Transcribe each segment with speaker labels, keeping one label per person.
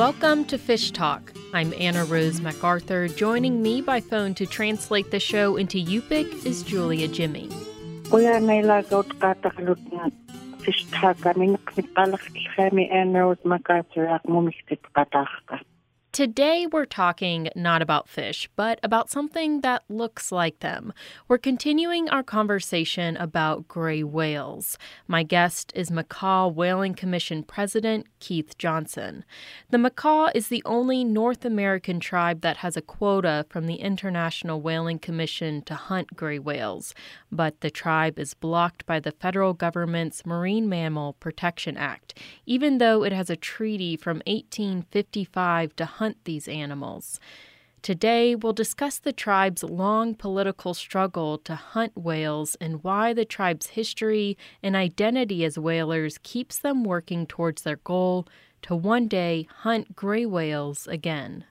Speaker 1: Welcome to Fish Talk. I'm Anna Rose MacArthur. Joining me by phone to translate the show into Yupik is Julia Jimmy.
Speaker 2: Fish Talk. Anna Rose MacArthur.
Speaker 1: Today we're talking not about fish, but about something that looks like them. We're continuing our conversation about gray whales. My guest is Makah Whaling Commission President Keith Johnson. The Makah is the only North American tribe that has a quota from the International Whaling Commission to hunt gray whales, but the tribe is blocked by the federal government's Marine Mammal Protection Act, even though it has a treaty from 1855 to hunt these animals. Today, we'll discuss the tribe's long political struggle to hunt whales and why the tribe's history and identity as whalers keeps them working towards their goal to one day hunt gray whales again.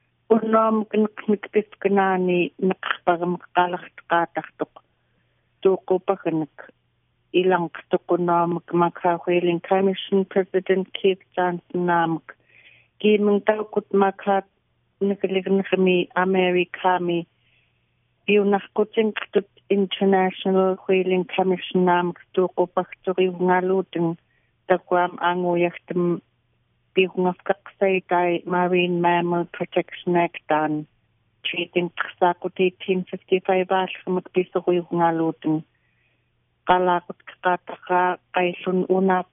Speaker 2: Makah Whaling Commission President Keith Johnson Gimeng taukut Makah nikalignami Amerikami biunakkutin ktut International Whaling Commission tuqupaqturi ngaluteng takwam anguyaktem biungafkaksaitai Marine Mammal Protection Act dan treating qsakut 1855 alxmuk bisuri ngaluteng qalaqut qataka qaysun unak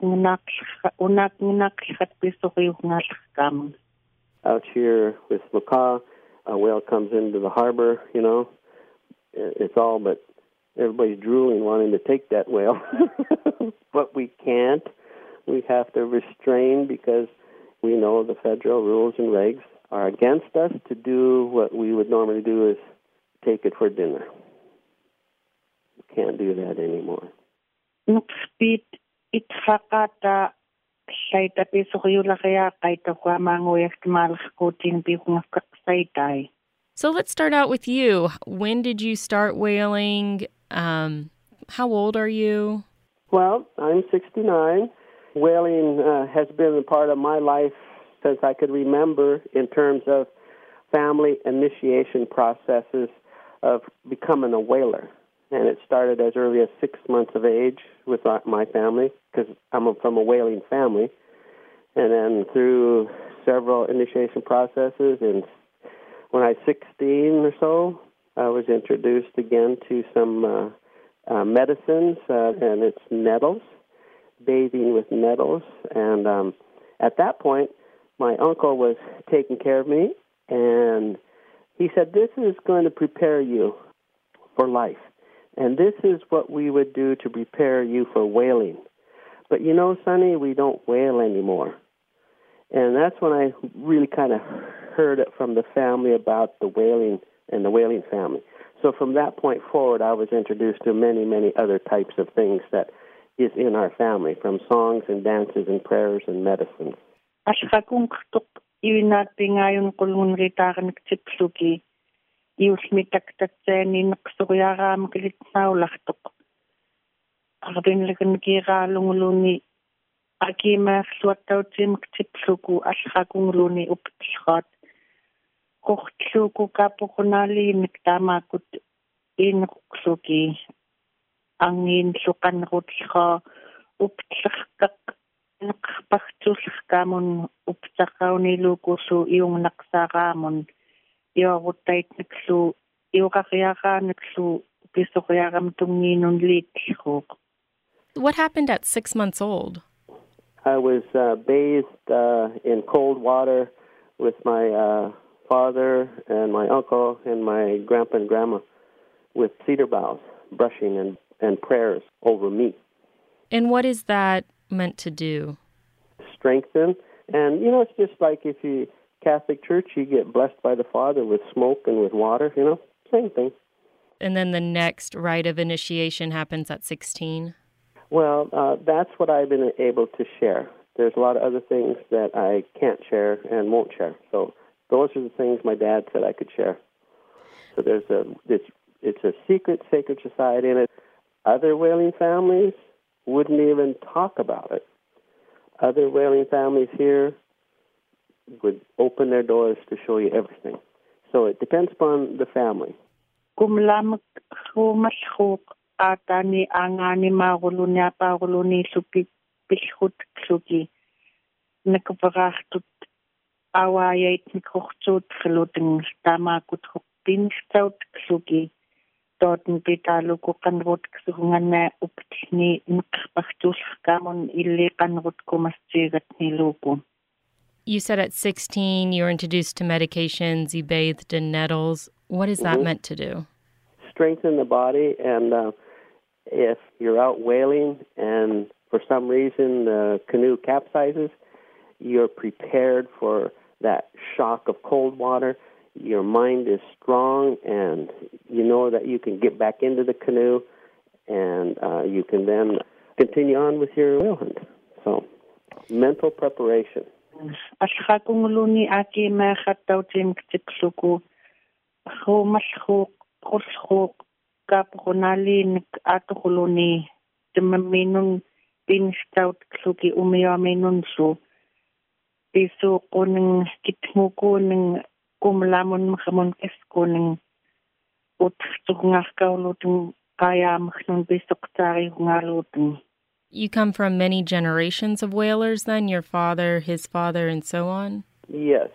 Speaker 2: bisuri ngalxkam.
Speaker 3: Out here with Makah, a whale comes into the harbor, it's all but everybody's drooling wanting to take that whale. But we can't. We have to restrain because we know the federal rules and regs are against us to do what we would normally do is take it for dinner. We can't do that anymore.
Speaker 2: Nukspit itkakata Shaita Pisuriulaya Kaita Huamango Malkotin Bihungafkaksaitai.
Speaker 1: So let's start out with you. When did you start whaling? How old are you?
Speaker 3: Well, I'm 69. Whaling has been a part of my life since I could remember in terms of family initiation processes of becoming a whaler. And it started as early as 6 months of age with my family, because I'm from a whaling family. And then through several initiation processes, and when I was 16 or so, I was introduced again to some medicines, and it's nettles, bathing with nettles. And at that point, my uncle was taking care of me, and he said, "This is going to prepare you for life. And this is what we would do to prepare you for whaling. But Sonny, we don't whale anymore." And that's when I really kind of heard it from the family about the whaling and the whaling family. So from that point forward, I was introduced to many, many other types of things that is in our family, from songs and dances and prayers and medicines.
Speaker 2: Iusmitaktatseni naqsuryaraam kilitnaulaqtuq arvinlagan kiraalunguluni akimaarluattautimaqtipluku allaqunguluni uptlqat qortluku kapuqunaliinik taamakut ineqluki angiinluqanrutlqa uptlaqaq naqpartulqamun uptaqaunilukullu iungnaqsaaraamun What
Speaker 1: happened at 6 months old?
Speaker 3: I was bathed in cold water with my father and my uncle and my grandpa and grandma with cedar boughs, brushing and prayers over me.
Speaker 1: And what is that meant to do?
Speaker 3: Strengthen. And, it's just like if you Catholic Church, you get blessed by the Father with smoke and with water, same thing.
Speaker 1: And then the next rite of initiation happens at 16?
Speaker 3: Well, that's what I've been able to share. There's a lot of other things that I can't share and won't share. So those are the things my dad said I could share. So it's a secret, sacred society, and other whaling families wouldn't even talk about it. Other whaling families here would open their doors to show you everything. So it depends upon the family.
Speaker 2: Kumlamak humashook atani angani magulunya paguluni supi pishut klugi. Nakavarachtut awayait nikochtut geluting stamakut hopinstout klugi. Dorten betaluku kanrot ksungan uptni nkpachtus kamon ille kanrot kumastigat niluku.
Speaker 1: You said at 16 you were introduced to medications, you bathed in nettles. What is that meant to do?
Speaker 3: Strengthen the body, and if you're out whaling and for some reason the canoe capsizes, you're prepared for that shock of cold water. Your mind is strong, and you know that you can get back into the canoe, and you can then continue on with your whale hunt. So, mental preparation.
Speaker 2: Ashakunguluni aki mekhatautim ktiksuku. Humashuk, Kushuk, Kapunali, Atuluni, the Maminun, Bin Stout Kluki, Umia Minunsu. Bisu Kuning, Kitmukuning, Kumlamun, Mahamon Eskuning, Utsugnakaulutum, Kayam, Bisoktari, Hungalutum.
Speaker 1: You come from many generations of whalers then, your father, his father, and so on?
Speaker 3: Yes.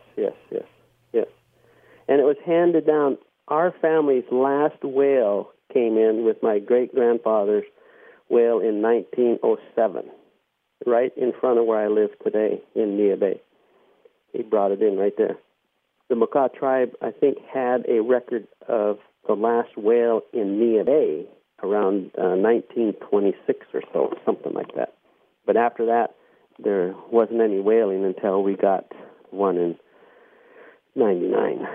Speaker 3: And it was handed down. Our family's last whale came in with my great-grandfather's whale in 1907, right in front of where I live today in Nia Bay. He brought it in right there. The Makah tribe, I think, had a record of the last whale in Nia Bay around 1926 or so, something like that. But after that, there wasn't any whaling until we got one in 99.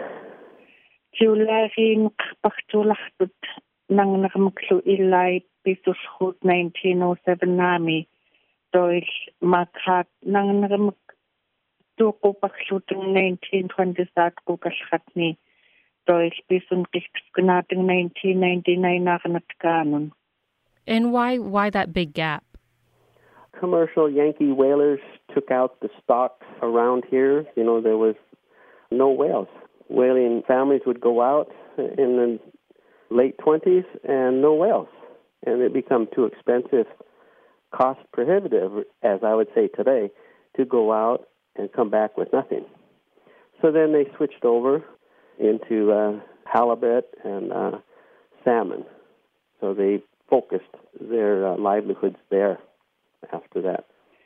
Speaker 2: July pachtulachtut nang nakamuklu ilay pisushut 1907 nami. Dois makhat nang nakamuk tuko pakshuting 1920 ko kashatni. Dois pisun kisknating 1999 nakanatkanon.
Speaker 1: And why that big gap?
Speaker 3: Commercial Yankee whalers took out the stocks around here. You know, there was no whales. Whaling families would go out in the late 20s and no whales. And it become too expensive, cost prohibitive, as I would say today, to go out and come back with nothing. So then they switched over into halibut and salmon. So they focused their livelihoods there after that.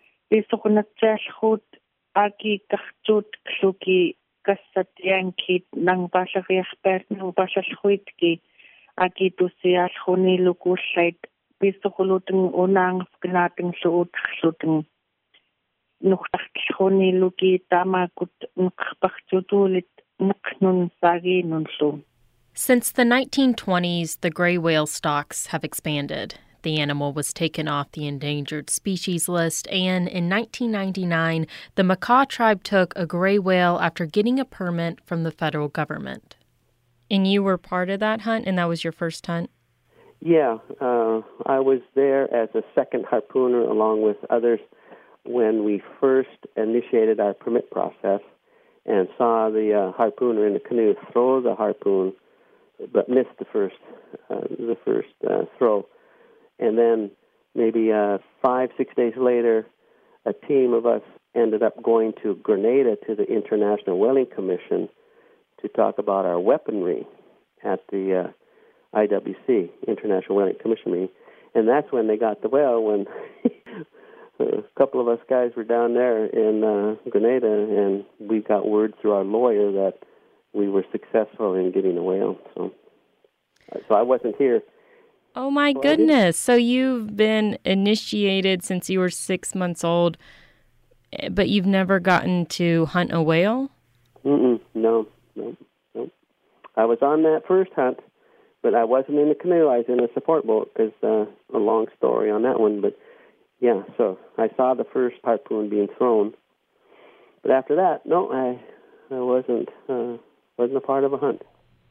Speaker 2: Kasat Yankee nang basha expert nang basha shuitki aki to siya huni lukusait pisto kuluting unang knating suot shooting nuktak huni luki tama kut nukpachtutulit nuknun sagi nunsu.
Speaker 1: Since the 1920s, the gray whale stocks have expanded. The animal was taken off the endangered species list, and in 1999, the Makah tribe took a gray whale after getting a permit from the federal government. And you were part of that hunt, and that was your first hunt?
Speaker 3: Yeah, I was there as a second harpooner along with others when we first initiated our permit process and saw the harpooner in the canoe throw the harpoon, but missed the first throw. And then maybe 5-6 days later, a team of us ended up going to Grenada to the International Whaling Commission to talk about our weaponry at the IWC, International Whaling Commission meeting. And that's when they got the whale, when a couple of us guys were down there in Grenada, and we got word through our lawyer that we were successful in getting a whale. So I wasn't here.
Speaker 1: Oh, my goodness. So you've been initiated since you were 6 months old, but you've never gotten to hunt a whale?
Speaker 3: No. I was on that first hunt, but I wasn't in the canoe. I was in a support boat. There's a long story on that one. But, yeah, so I saw the first harpoon being thrown. But after that, no, I wasn't a part of a hunt.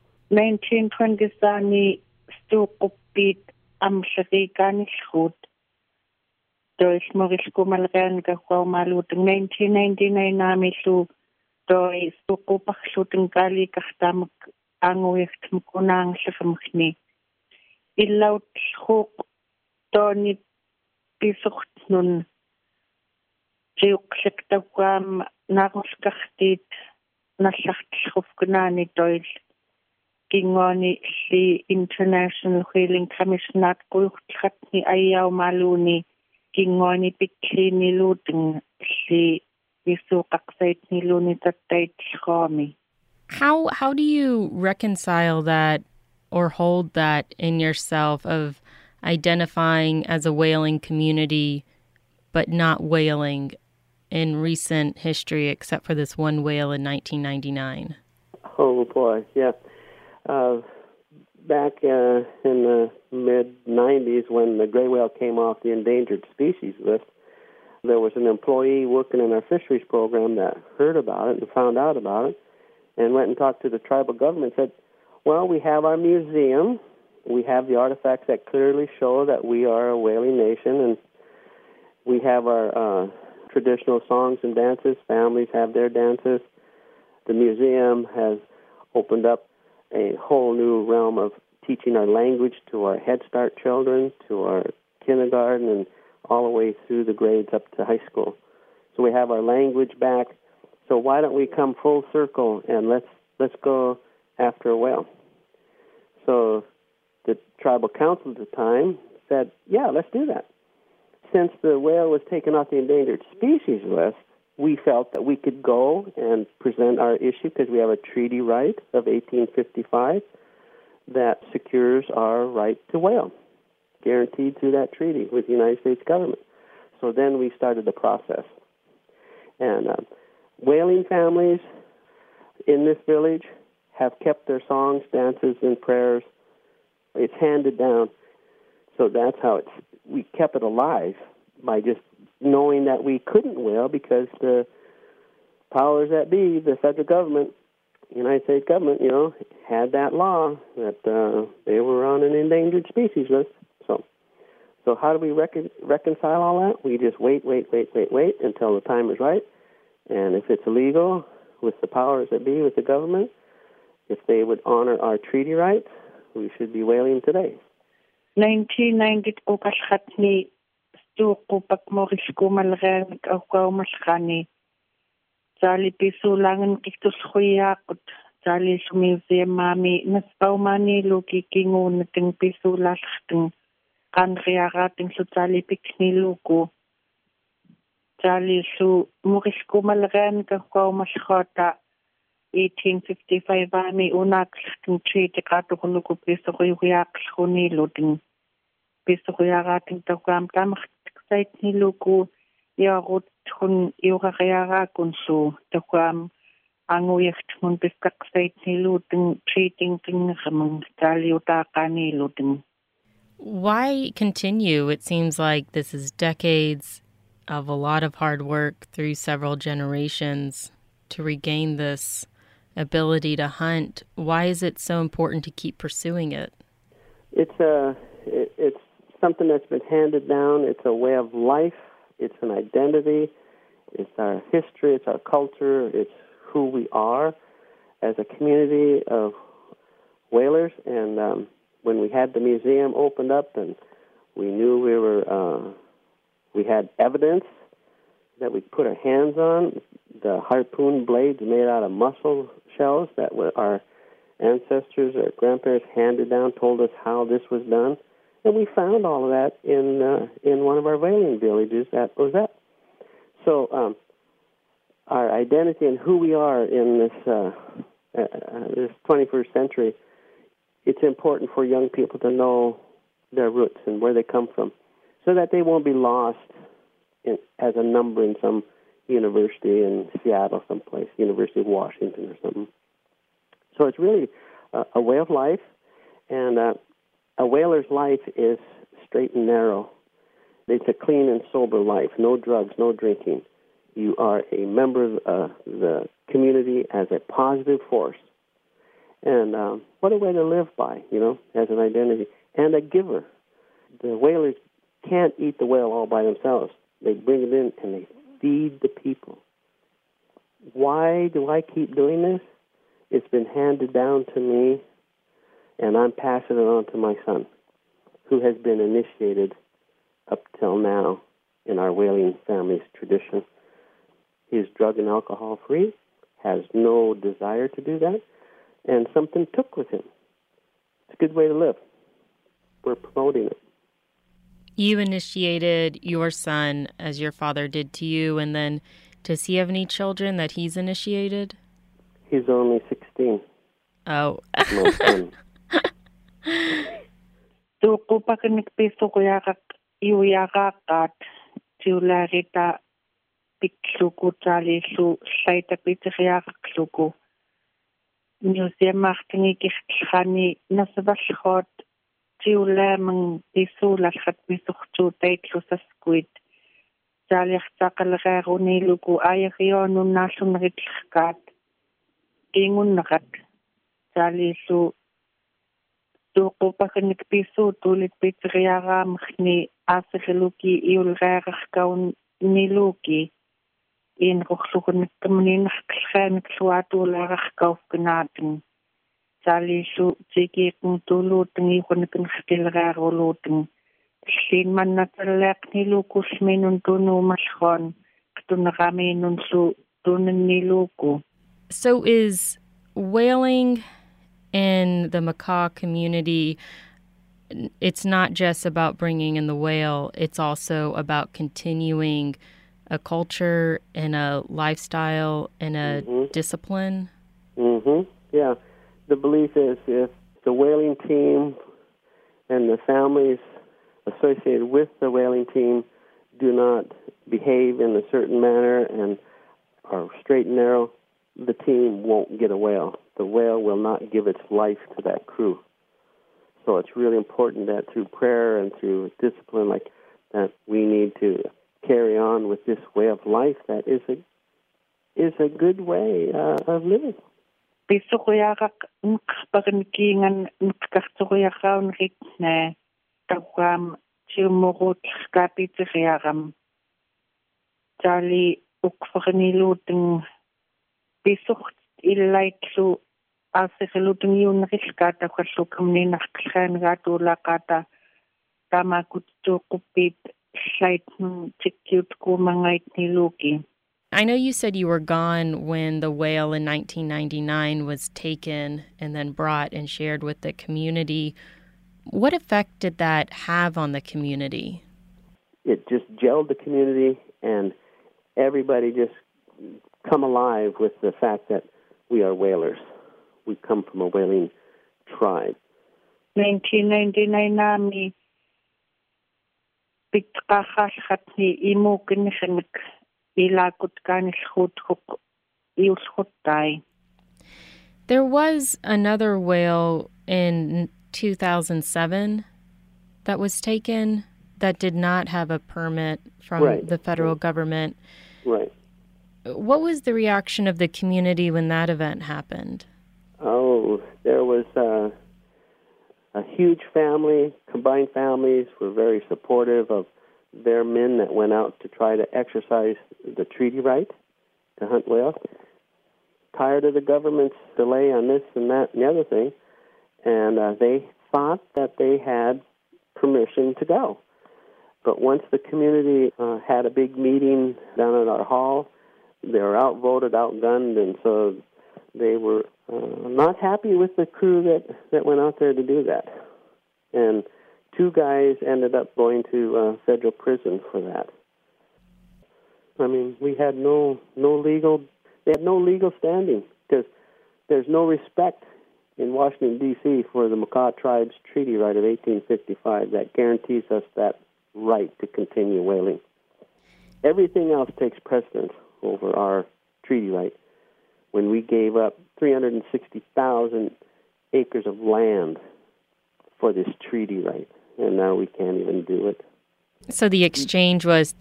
Speaker 2: 1920 Stukupit Amsharikan Shut. Dois Moris Kumalgan Gakwa Malut 1999 Namisu toi suqupaqluteng kalikaqtamak anguiqtmuk unaanglaqamaqni illautlhuuq tooni pisuqtnun tiuqlaqtawkaam naaqulqartiit nallartlhufkunaani toil kingooni li International Healing Commission aquyuqtlaqatni ayaumaluuni kingooni pikliiniluuteng li isuqaqsaitniluuni tattaitlqoomi.
Speaker 1: How do you reconcile that or hold that in yourself of identifying as a whaling community but not whaling in recent history except for this one whale in 1999?
Speaker 3: Oh, boy, yeah. Back in the mid-'90s when the gray whale came off the endangered species list, there was an employee working in our fisheries program that heard about it and found out about it and went and talked to the tribal government and said, well, we have our museum. We have the artifacts that clearly show that we are a whaling nation, and we have our traditional songs and dances. Families have their dances. The museum has opened up a whole new realm of teaching our language to our Head Start children, to our kindergarten, and all the way through the grades up to high school. So we have our language back. So why don't we come full circle and let's go after a whale? So the tribal council at the time said, yeah, let's do that. Since the whale was taken off the endangered species list, we felt that we could go and present our issue because we have a treaty right of 1855 that secures our right to whale, guaranteed through that treaty with the United States government. So then we started the process. And whaling families in this village have kept their songs, dances, and prayers. It's handed down. So that's how we kept it alive by just knowing that we couldn't whale because the powers that be, the federal government, United States government, had that law that they were on an endangered species list. So how do we reconcile all that? We just wait until the time is right. And if it's illegal, with the powers that be, with the government, if they would honor our treaty rights, we should be whaling today.
Speaker 2: 1990 qukallqatni stuuqqupakmorillkumalreernik auqaumalqani taali pisuulangan qiktullhuiaaqut taali museummaami naspaumaaniluki kinguunateng pisuulaallarteng qanriaraateng taali pikniluku taali murillkumalreernik auqaumalqaata 1855 aami unaaqlarteng treaty qaatuquluku pisuuriuriaaqlhuniiluteng pisuuriaraateng taukaam tamartsaitniluku iarutthun iurariaraakkunlu taukaam anguiartmun piskaqsaitniluteng treating tingermeng taaliutaaqaaniiluteng.
Speaker 1: Why continue? It seems like this is decades of a lot of hard work through several generations to regain this ability to hunt. Why is it so important to keep pursuing it?
Speaker 3: It's something that's been handed down. It's a way of life. It's an identity. It's our history. It's our culture. It's who we are as a community of whalers. And when we had the museum opened up and we knew we had evidence that we put our hands on, the harpoon blades made out of mussel shells that our ancestors or grandparents handed down, told us how this was done. And we found all of that in one of our whaling villages at Ozette. So our identity and who we are in this 21st century, it's important for young people to know their roots and where they come from so that they won't be lost as a number in some university in Seattle someplace, University of Washington or something. So it's really a way of life, and a whaler's life is straight and narrow. It's a clean and sober life, no drugs, no drinking. You are a member of the community as a positive force. And what a way to live by, as an identity. And a giver. The whalers can't eat the whale all by themselves. They bring it in and they feed the people. Why do I keep doing this? It's been handed down to me, and I'm passing it on to my son, who has been initiated up till now in our Whaling family's tradition. He's drug and alcohol free, has no desire to do that, and something took with him. It's a good way to live. We're promoting it.
Speaker 1: You initiated your son as your father did to you, and then does he have any children that he's initiated?
Speaker 3: He's only 16.
Speaker 1: Oh.
Speaker 3: My son.
Speaker 2: So ko pa kanagpiso ko iuyakat tiularita pikluku tali su saita pitriakluku. Museum martingi kishani nasabashot tiula mang piso lashat pisuktu taitlu sa squid. Tali xtakalgaro niluku ayakionu nasun ritkat. Ingun nakat. Tali su ko pa kanagpiso tulit pitriara mkhni asikiluki iulrarakaun niluki. In roxlukun kamanin khlkhan kluatu larakauf gnaten. Tali su tiki kung tuluteng ikun kan skilraroluteng. Sin man natalak niluku sminun tunu mashon. Ktunarami nun su tunen niluku.
Speaker 1: So is whaling in the Makah community, it's not just about bringing in the whale, it's also about continuing a culture and a lifestyle and a discipline?
Speaker 3: Yeah. The belief is if the whaling team and the families associated with the whaling team do not behave in a certain manner and are straight and narrow, the team won't get a whale. The whale will not give its life to that crew. So it's really important that through prayer and through discipline like that, we need to carry on with this way of life that is a good way of living.
Speaker 2: Pisukuyarak nkpagnikingan nkkartukuyakaun ritne tawam chimurut kapitriaram. Tali ukfarniluteng pisukt ilaitlu asikeluteng yun riskata kwasukam nakkan gatula kata tamakuttu kupit slight tikut kumangait niluki.
Speaker 1: I know you said you were gone when the whale in 1999 was taken and then brought and shared with the community. What effect did that have on the community?
Speaker 3: It just gelled the community, and everybody just come alive with the fact that we are whalers. We come from a whaling tribe.
Speaker 2: 1999 nami pitkakashatni imukinishnik ilakut kanishut iushuttai.
Speaker 1: There was another whale in 2007 that was taken that did not have a permit from the federal government.
Speaker 3: Right.
Speaker 1: What was the reaction of the community when that event happened?
Speaker 3: Oh, there was a huge family. Combined families were very supportive of their men that went out to try to exercise the treaty right to hunt whales. Tired of the government's delay on this and that and the other thing, and they thought that they had permission to go. But once the community had a big meeting down at our hall, they were outvoted, outgunned, and so they were not happy with the crew that went out there to do that. And 2 guys ended up going to federal prison for that. I mean, we had they had no legal standing because there's no respect in Washington, D.C. for the Makah Tribe's treaty right of 1855 that guarantees us that right to continue whaling. Everything else takes precedence over our treaty right when we gave up 360,000 acres of land for this treaty right, and now we can't even do it.
Speaker 1: So the exchange was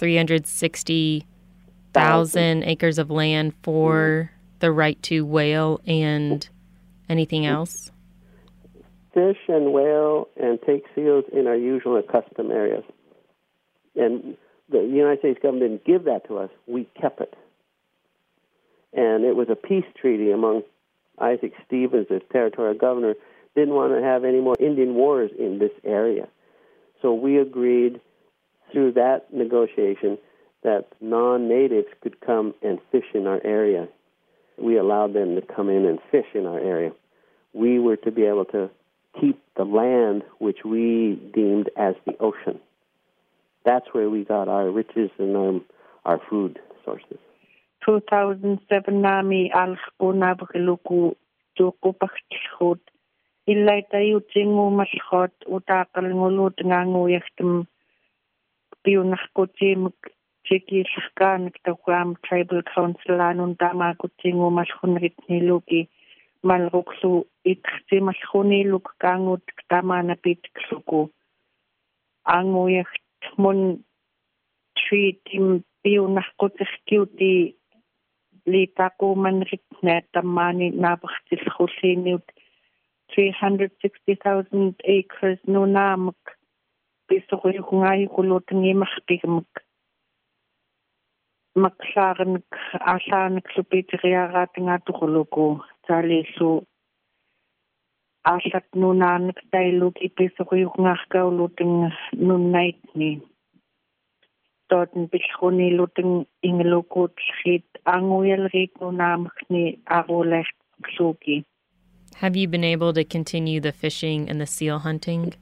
Speaker 1: 360,000 acres of land for the right to whale and anything else?
Speaker 3: Fish and whale and take seals in our usual and custom areas. And the United States government didn't give that to us. We kept it. And it was a peace treaty among Isaac Stevens, the territorial governor, didn't want to have any more Indian wars in this area. So we agreed through that negotiation that non-natives could come and fish in our area. We allowed them to come in and fish in our area. We were to be able to keep the land which we deemed as the ocean. That's where we got our riches and our food sources.
Speaker 2: 2007 nami alkuna bakluku tukupakchot illai tayu tingu malkhot utakal ngulut ngangu yaktum piunakkotim chiki skan takwam tribal council anun tama kutingu malkhunrit niluki malruksu itkhti malkhuni luk kangut tama napit kluku angu yaktmun treatim piunakkotikhti Litaku manritna tamani nabachtil khusiniut 360,000 acres no namak bisoy kungai kulotingi mahpigmak maksaran asan klupitria tinga tukuloko talisu asat nunan tailuki bisoy kungaka uloting nunnaitni Dorten bichoni luting ingelokot schit anguel regno namchni arolecht kluki.
Speaker 1: Have you been able to continue the fishing and the seal hunting?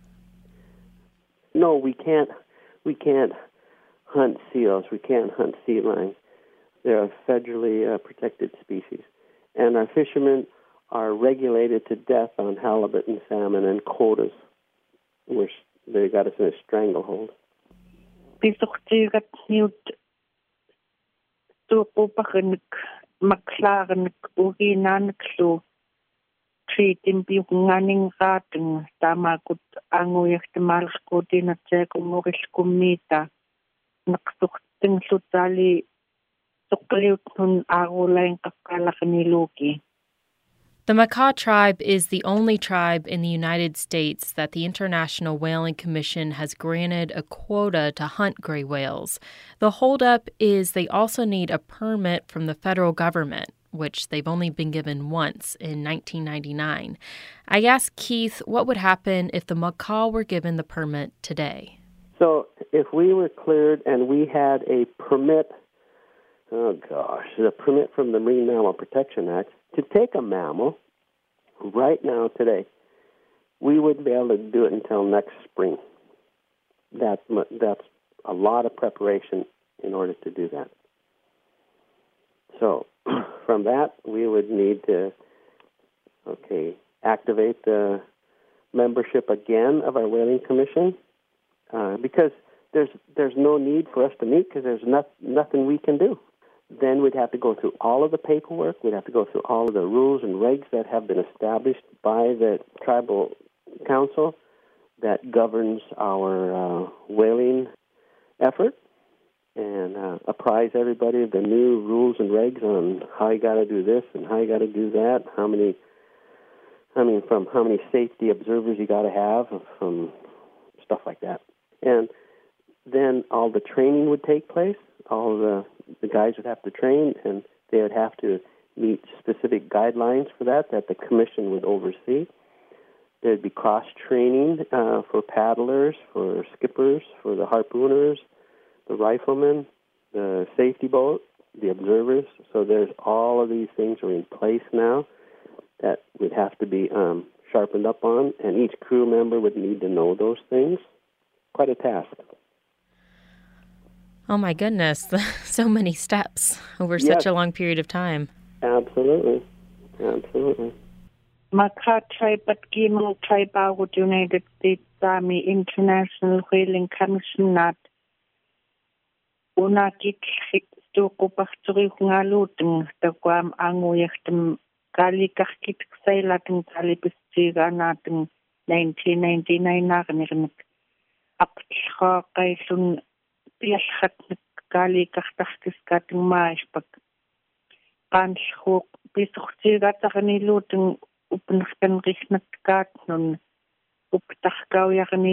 Speaker 3: No, we can't. We can't hunt seals. We can't hunt sea lions. They're a federally protected species, and our fishermen are regulated to death on halibut and salmon and quotas, which they got us in a stranglehold.
Speaker 2: Bisochtigat niut tuupachanik maklarenik uginaniklu treatim biunganing rating tamakut anguyakhtimalkotinatsekumurishkumita naksuchting sutali sukliutun agulain kakkalakniluki.
Speaker 1: The Makah tribe is the only tribe in the United States that the International Whaling Commission has granted a quota to hunt gray whales. The holdup is they also need a permit from the federal government, which they've only been given once in 1999. I asked Keith what would happen if the Makah were given the permit today.
Speaker 3: So if we were cleared and we had a permit, the permit from the Marine Mammal Protection Act, to take a mammal right now, today, we wouldn't be able to do it until next spring. That's a lot of preparation in order to do that. So from that, we would need to, activate the membership again of our Whaling Commission because there's no need for us to meet because there's nothing we can do. Then we'd have to go through all of the paperwork. We'd have to go through all of the rules and regs that have been established by the tribal council that governs our whaling effort and apprise everybody of the new rules and regs on how you got to do this and how you got to do that, from how many safety observers you got to have, from stuff like that. And then all the training would take place. All the guys would have to train, and they would have to meet specific guidelines for that the commission would oversee. There'd be cross-training for paddlers, for skippers, for the harpooners, the riflemen, the safety boat, the observers. So there's all of these things are in place now that would have to be sharpened up on, and each crew member would need to know those things. Quite a task.
Speaker 1: Oh, my goodness. So many steps over such a long period of time.
Speaker 3: Absolutely.
Speaker 2: Makah tribe at Gimel tribe with United States Army International Whaling Commission nat unakit stukupachturik ngaluteng takwam anguyachtem kalikakit ksailateng talipistiga nateng 1999 nagnirnik aptcha kaisun piashat kalikaktaktiskateng maispak kanshuk pisuktigatagniluting upnachkan richnatgatnun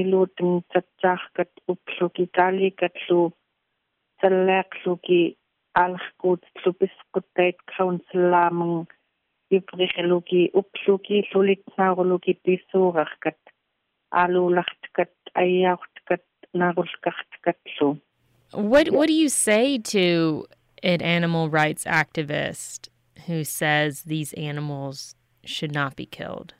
Speaker 2: uptachkawyagniluting tsatsachkat upsukikali katlu salaksuki alhkut tlupiskuttait kaunselamang ipriheluki upluki lulitnaaruluki pisuurarkat alullartkat ayyaurtkat narulkartkatlu.
Speaker 1: What do you say to an animal rights activist who says these animals should not be killed?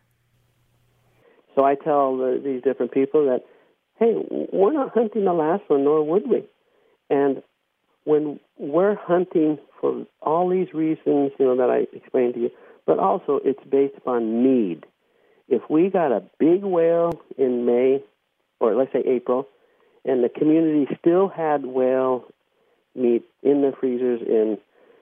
Speaker 3: So I tell these different people that, hey, we're not hunting the last one, nor would we. And when we're hunting for all these reasons, that I explained to you, but also it's based upon need. If we got a big whale in May, or let's say April, and the community still had whale meat in the freezers in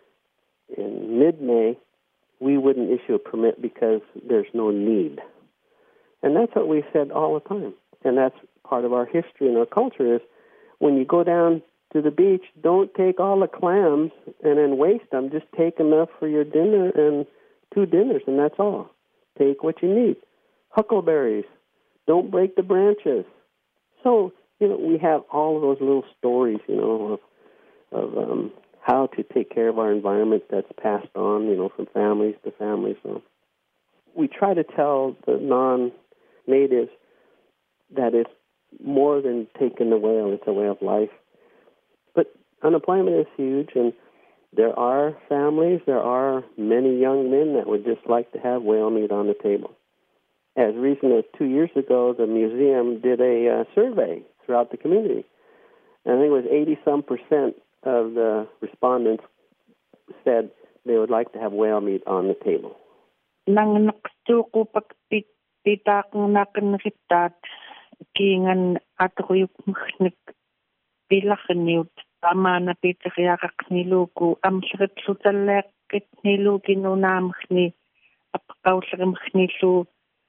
Speaker 3: mid-May, we wouldn't issue a permit because there's no need. And that's what we said all the time. And that's part of our history and our culture is when you go down to the beach, don't take all the clams and then waste them. Just take enough for your dinner and 2 dinners, and that's all. Take what you need. Huckleberries. Don't break the branches. So, we have all of those little stories, of how to take care of our environment that's passed on, from families to families. So we try to tell the non-natives that it's more than taking the whale. It's a way of life. But unemployment is huge, and there are families, there are many young men that would just like to have whale meat on the table. As recent as 2 years ago, the museum did a survey throughout the community. And I think it was 80-some% of the respondents said they would like to have whale meat on the table.
Speaker 2: Nangnakstuko pagpitakang nakanritat kingan atruyuk mkhnik pilakniut tama na pitakyak niluku amsrit sutalek niluki no namkhni apkausrim khnilu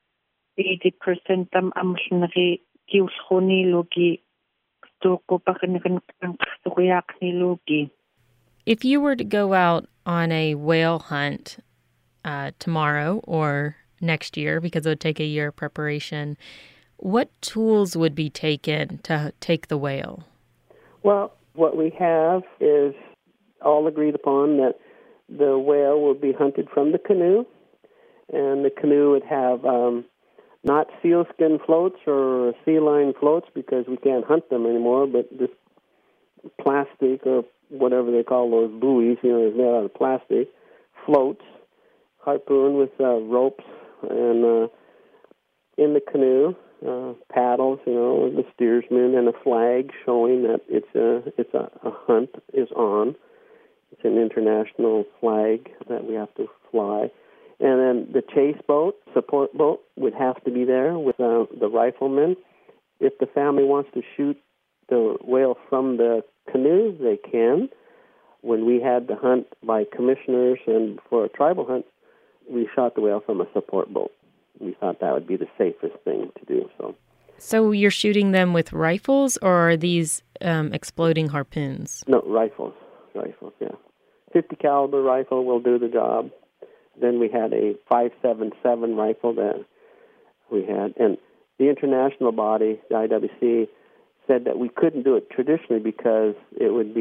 Speaker 2: 80% amshnri kiuskhoni luki stuko paknikan kstuyak niluki.
Speaker 1: If you were to go out on a whale hunt tomorrow or next year, because it would take a year of preparation, what tools would be taken to take the whale?
Speaker 3: Well, what we have is all agreed upon that the whale will be hunted from the canoe, and the canoe would have not sealskin floats or sea line floats because we can't hunt them anymore, but just plastic or whatever they call those buoys, is made out of plastic, floats, harpoon with ropes, and in the canoe, paddles, with the steersman and a flag showing that it's a hunt is on. It's an international flag that we have to fly. And then the chase boat, support boat, would have to be there with the riflemen. If the family wants to shoot the whale from the canoe, they can. When we had the hunt by commissioners and for a tribal hunt, we shot the whale from a support boat. We thought that would be the safest thing to do. So
Speaker 1: you're shooting them with rifles, or are these exploding harpoons?
Speaker 3: No, rifles, yeah. 50 caliber rifle will do the job. Then we had a 5.77 rifle that we had. And the international body, the IWC, said that we couldn't do it traditionally because it wouldn't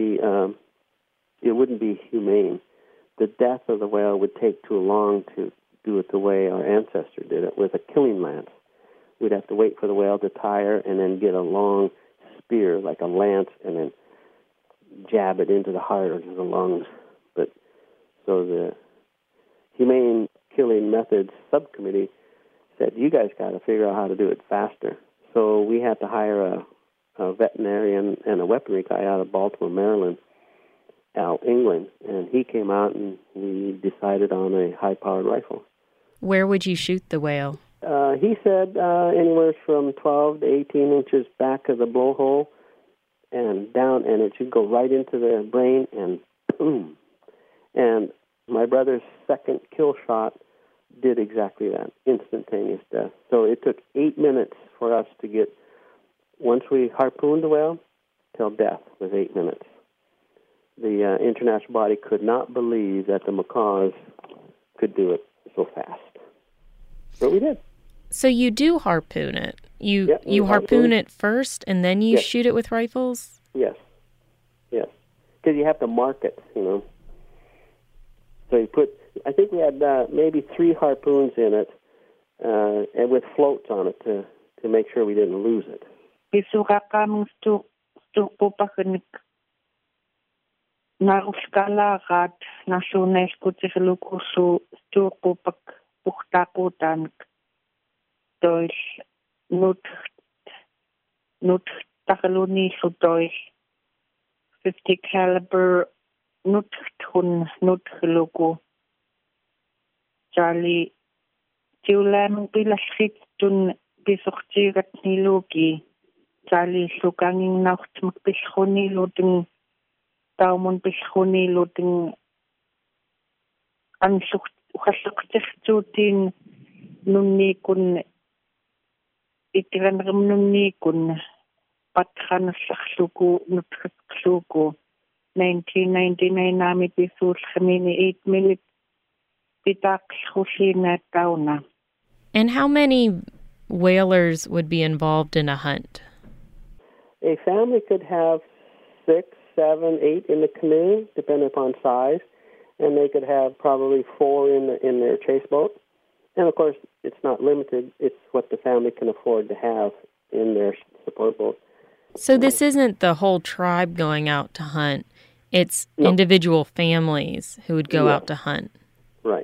Speaker 3: be humane. The death of the whale would take too long to do it the way our ancestor did it, with a killing lance. We'd have to wait for the whale to tire and then get a long spear, like a lance, and then jab it into the heart or to the lungs. So the Humane Killing Methods Subcommittee said, you guys got to figure out how to do it faster. So we had to hire a veterinarian and a weaponry guy out of Baltimore, Maryland, Al England, and he came out and we decided on a high-powered rifle.
Speaker 1: Where would you shoot the whale?
Speaker 3: He said anywhere from 12 to 18 inches back of the blowhole and down, and it should go right into the brain, and boom. And my brother's second kill shot did exactly that, instantaneous death. So it took 8 minutes for us to get, once we harpooned the whale, till death was 8 minutes. The international body could not believe that the macaws could do it so fast. But we did.
Speaker 1: So you do harpoon it. You harpoon it first, and then you shoot it with rifles?
Speaker 3: Yes. because you have to mark it, So you I think we had maybe 3 harpoons in it, and with floats on it to make sure we didn't lose it.
Speaker 2: Naruskala rat national kutsilukusu sturpupak puhtakutan Deutsch not takaluni su Deutsch 50 caliber not logo Charlie Julam bilashit tun bisortigat nilogi Charlie sukanging nacht magbischoni loding Daumen bischoni loding ansucht ukasuktistutin nunni kun itiranram nunni kun patran sakhluku nutkluku 1999 nami bisul khamini 8 minutes pitak khushina tauna.
Speaker 1: And how many whalers would be involved in a hunt?
Speaker 3: A family could have 6, 7, 8 in the canoe, depending upon size, and they could have probably 4 in their chase boat. And of course, it's not limited. It's what the family can afford to have in their support boat.
Speaker 1: So this isn't the whole tribe going out to hunt. It's individual families who would go out to hunt.
Speaker 3: Right.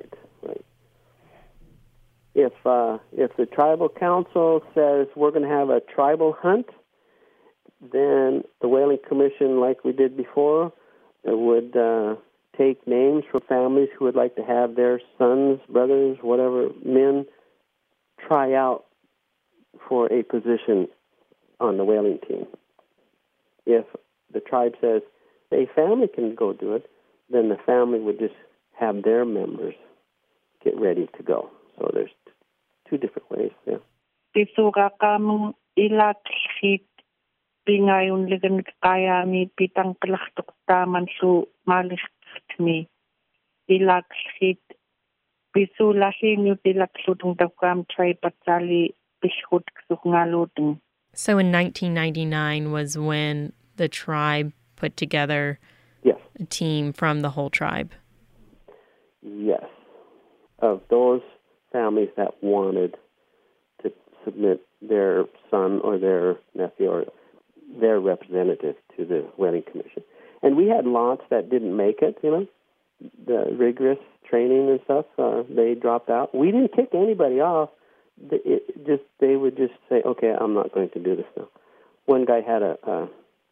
Speaker 3: If the tribal council says we're going to have a tribal hunt, then the Whaling Commission, like we did before, would take names from families who would like to have their sons, brothers, whatever, men, try out for a position on the whaling team. If the tribe says a family can go do it, then the family would just have their members get ready to go. So there's 2 different ways there.
Speaker 2: Pisukakam ilakshit pingayon ligan kayami pitang kalaktok taman su maliktmi ilakshit pisulahin yu tilaksutong dawkam tribe patsali pishut ksukngaluteng.
Speaker 1: So in 1999 was when the tribe put together a team from the whole tribe.
Speaker 3: Yes. Of those families that wanted to submit their son or their nephew or their representative to the Whaling Commission. And we had lots that didn't make it, the rigorous training and stuff, they dropped out. We didn't kick anybody off. They would just say, okay, I'm not going to do this now. One guy had a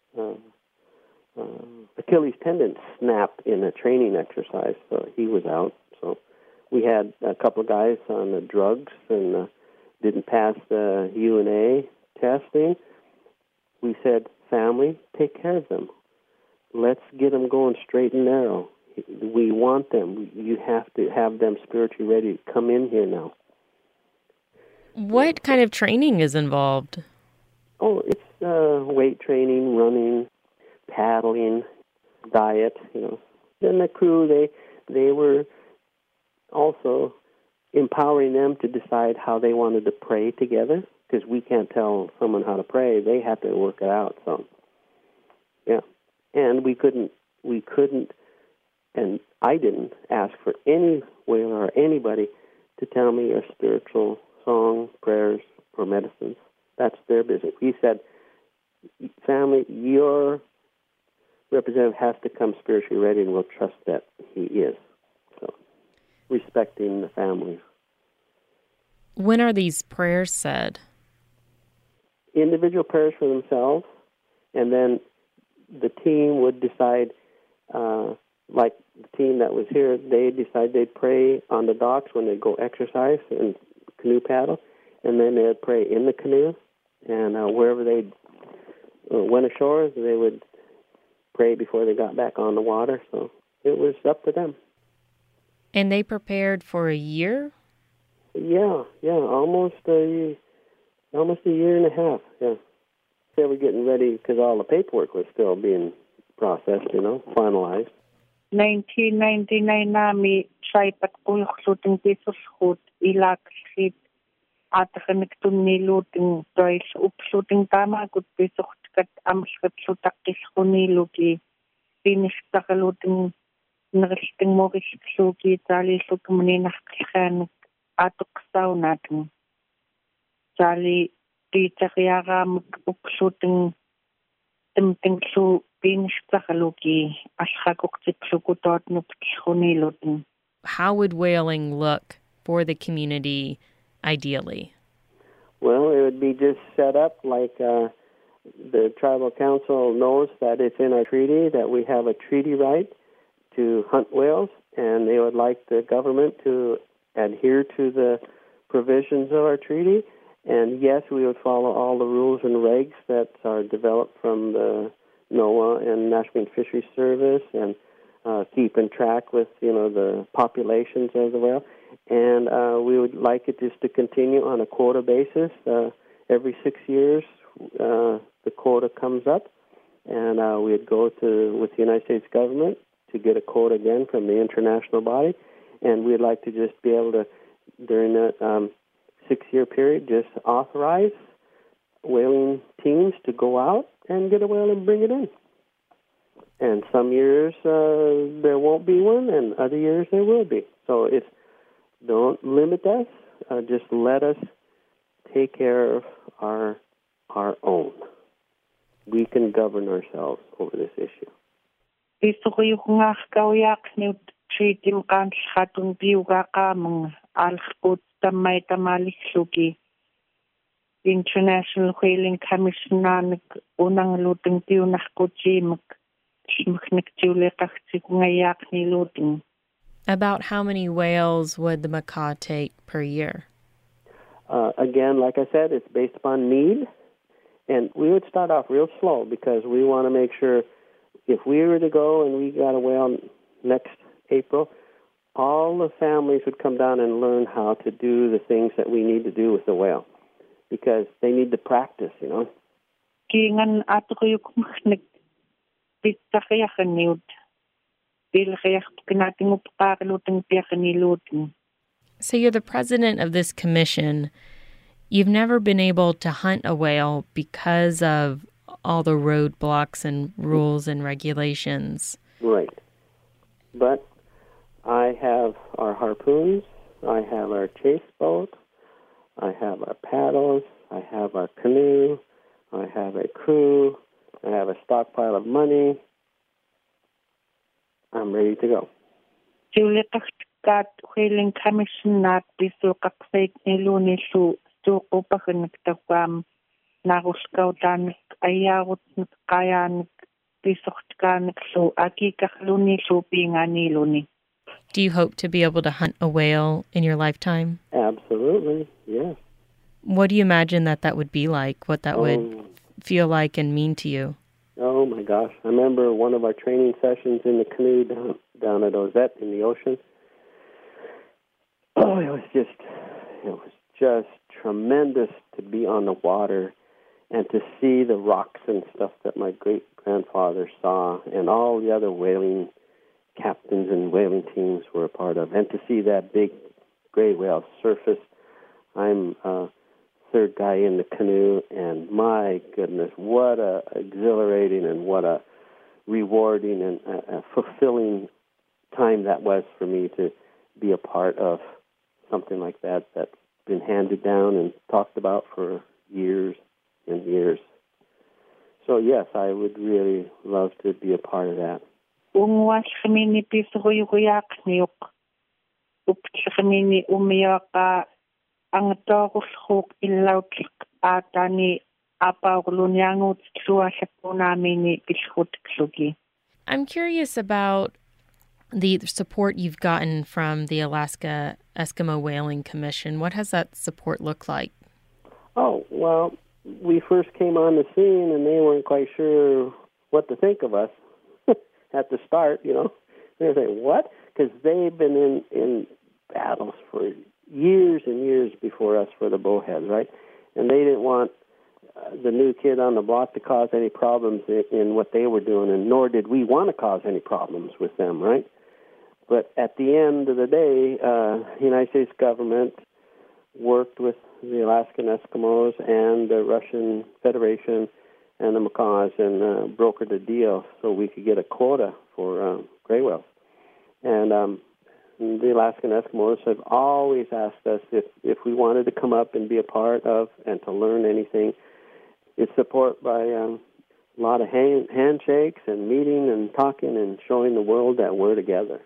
Speaker 3: Achilles tendon snapped in a training exercise, so he was out. So we had a couple of guys on the drugs and didn't pass the UNA testing. We said, family, take care of them. Let's get them going straight and narrow. We want them. You have to have them spiritually ready to come in here now.
Speaker 2: What kind of training is involved?
Speaker 3: Oh, it's weight training, running, paddling, diet, Then the crew, they were also empowering them to decide how they wanted to pray together, because we can't tell someone how to pray. They have to work it out. So, yeah. And we couldn't, and I didn't ask for any whaler or anybody to tell me a spiritual song, prayers, or medicines. That's their business. We said, family, your representative has to come spiritually ready, and we'll trust that he is. So, respecting the families.
Speaker 1: When are these prayers said?
Speaker 3: Individual prayers for themselves, and then the team would decide, like the team that was here, they decide they'd pray on the docks when they go exercise and canoe paddle, and then they'd pray in the canoe, and wherever they went ashore, they would pray before they got back on the water. So it was up to them.
Speaker 1: And they prepared for a year?
Speaker 3: Yeah, almost a year and a half. Yeah, they were getting ready because all the paperwork was still being processed, finalized.
Speaker 2: 1999 nami try patkuluksuting pisusut ilaksit atakanektun niluting toys upsuting tama gut pisukt kat amskat sutakis kuniluki pinistakaluting naristing morisluki tali lukumaninakkanak atuksaw natin. Tali titariaramag uksuting timtingsu pinistakaluki ashakuktipsukutot nupkunilutin.
Speaker 1: How would whaling look for the community ideally?
Speaker 3: Well, it would be just set up like the tribal council knows that it's in our treaty, that we have a treaty right to hunt whales, and they would like the government to adhere to the provisions of our treaty. And yes, we would follow all the rules and regs that are developed from the NOAA and National Marine Fisheries Service, and keeping track with the populations of the whale. And we would like it just to continue on a quota basis. Every 6 years, the quota comes up, and we'd go with the United States government to get a quota again from the international body. And we'd like to just be able to, during that 6-year period, just authorize whaling teams to go out and get a whale and bring it in. And some years there won't be one, and other years there will be. So don't limit us. Just let us take care of our own. We can govern ourselves over this issue.
Speaker 2: International Whaling Commission unang luting tiyo nakkuchi
Speaker 1: About how many whales would the macaw take per year?
Speaker 3: Again, like I said, it's based upon need. And we would start off real slow because we want to make sure if we were to go and we got a whale next April, all the families would come down and learn how to do the things that we need to do with the whale because they need to practice,
Speaker 1: So you're the president of this commission. You've never been able to hunt a whale because of all the roadblocks and rules and regulations.
Speaker 3: Right. But I have our harpoons, I have our chase boat, I have our paddles, I have our canoe, I have a crew, I have a stockpile of money. I'm ready to go.
Speaker 2: Whaling Commission nat biso kaksay niluni su upahan nagtawam naruskautan ayawot nagkayan bisoktan su aki kakluni su pinganiluni.
Speaker 1: Do you hope to be able to hunt a whale in your lifetime?
Speaker 3: Absolutely, yes.
Speaker 1: What do you imagine that would be like, what that would feel like and mean to you?
Speaker 3: Oh, my gosh. I remember one of our training sessions in the canoe down at Ozette in the ocean. Oh, it was just tremendous to be on the water and to see the rocks and stuff that my great-grandfather saw and all the other whaling captains and whaling teams were a part of, and to see that big gray whale surface. I'm third guy in the canoe, and my goodness, what a exhilarating and what a rewarding and a fulfilling time that was for me to be a part of something like that's been handed down and talked about for years and years. So yes, I would really love to be a part of that.
Speaker 2: Ang tawag ilaw atani apagulunyangot suwa sa punami ni.
Speaker 1: I'm curious about the support you've gotten from the Alaska Eskimo Whaling Commission. What has that support looked like?
Speaker 3: Oh, well, we first came on the scene and they weren't quite sure what to think of us at the start, They were saying, what? Because they've been in battles for years and years before us for the bowheads, right? And they didn't want the new kid on the block to cause any problems in what they were doing, and nor did we want to cause any problems with them, right? But at the end of the day, the United States government worked with the Alaskan Eskimos and the Russian Federation and the macaws and brokered a deal so we could get a quota for gray whales. And the Alaskan Eskimos have always asked us if we wanted to come up and be a part of and to learn anything. It's support by a lot of handshakes and meeting and talking and showing the world that we're together.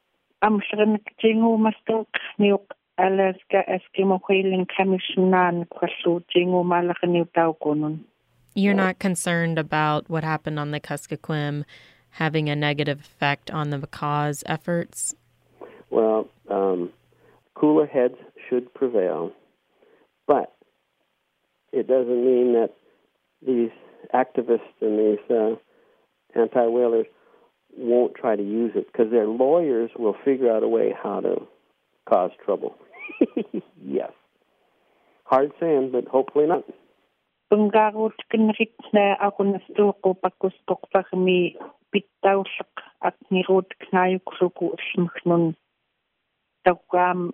Speaker 2: Alaska Eskimo Whaling Commission
Speaker 1: You're not concerned about what happened on the Kuskokwim having a negative effect on the macaws' efforts?
Speaker 3: Well, cooler heads should prevail, but it doesn't mean that these activists and these anti-whalers won't try to use it, because their lawyers will figure out a way how to cause trouble. Yes. Hard saying, but hopefully not.
Speaker 2: Bungarut kinrik na ako na stuko pakustok pa kami pitawsak at nirot knayuk suku smknun tawam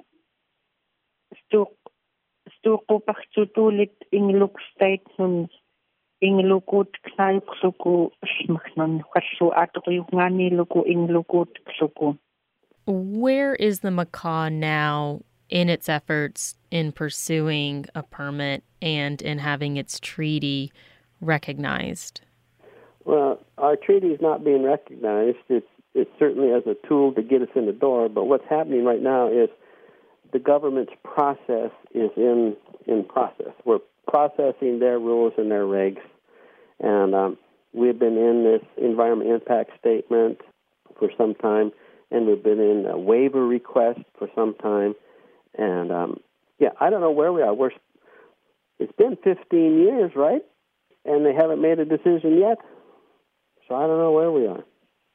Speaker 2: stuko paksutulit ingluk state nun inglukut knayuk suku smknun kwasu atukuyungani luku inglukut suku.
Speaker 1: Where is the macaw now in its efforts in pursuing a permit and in having its treaty recognized?
Speaker 3: Well, our treaty is not being recognized. It's certainly as a tool to get us in the door, but what's happening right now is the government's process is in process. We're processing their rules and their regs, and we've been in this environment impact statement for some time, and we've been in a waiver request for some time. And, I don't know where we are. It's been 15 years, right? And they haven't made a decision yet. So I don't know where we are.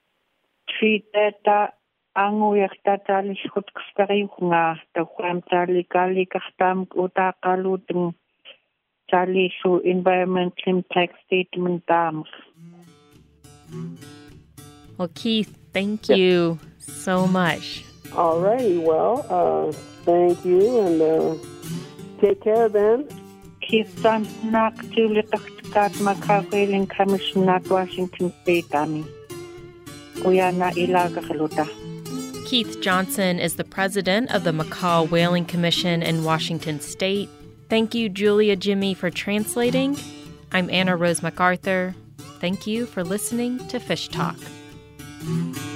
Speaker 1: Well, Keith, thank you so much.
Speaker 3: All righty. Well, thank you, and take care then.
Speaker 2: Keith Nak Juliet Macaw Whaling Commission at Washington State, Ami.
Speaker 1: Keith Johnson is the president of the Macaw Whaling Commission in Washington State. Thank you, Julia Jimmy, for translating. I'm Anna Rose MacArthur. Thank you for listening to Fish Talk.